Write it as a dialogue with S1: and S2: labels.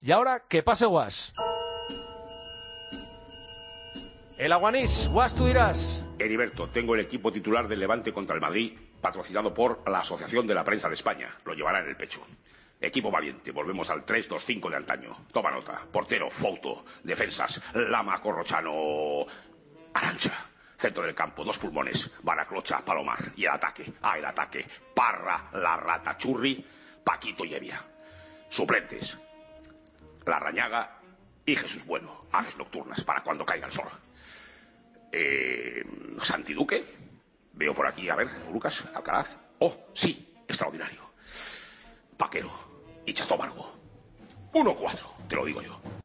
S1: Y ahora que pase Guas. El Aguanís, Guas, tú dirás.
S2: Heriberto, tengo el equipo titular del Levante contra el Madrid, patrocinado por la Asociación de la Prensa de España. Lo llevará en el pecho. Equipo valiente, volvemos al 3-2-5 de antaño. Toma nota. Portero, Fouto. Defensas, Lama, Corrochano, Arantxa. Centro del campo, 2 pulmones, Baraclocha, Palomar. Y el ataque, Parra, La Rata, Churri, Paquito y Evia. Suplentes, Larrañaga y Jesús Bueno. Aves nocturnas para cuando caiga el sol. Santiduque. Veo por aquí, a ver, Lucas, Alcaraz. Oh, sí, extraordinario. Paquero y Chato Margo. 1-4, te lo digo yo.